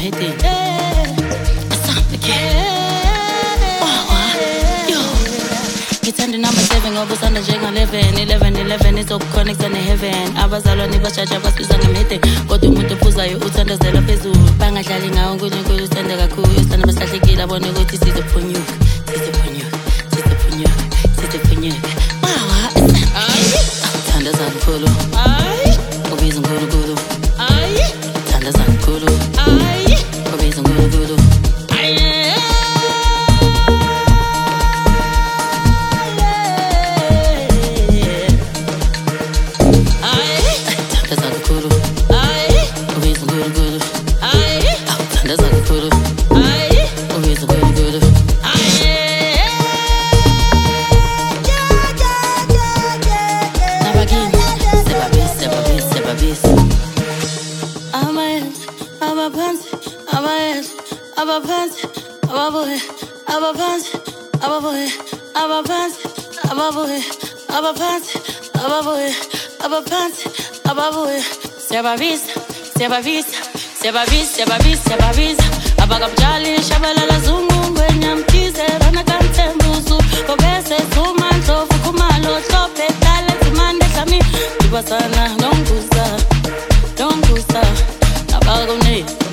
ngimhedeni ngithanda number 7 ngoba usanda njenga-11 11 izokukhonektha ne-heaven abazalwane bashaja basibiza ngemhedeni kodwa umuntu ophuzayo uthandazela phezulu bangadlali ngawo unkulunkulu uthanda kakhulu usithanda basilahlekile abone ukuthi sizophunyuka thandaza kakhulu ubiza unkulunkulu thandaza kakhulu ubiza unkulunkulu Siyabavisa abakabujali shabalala zungu ngwenyamkhize banakantembuzu obese zuma ndlovu kumalo hlophe dale zimande hlami ibasana nongusa abakoneni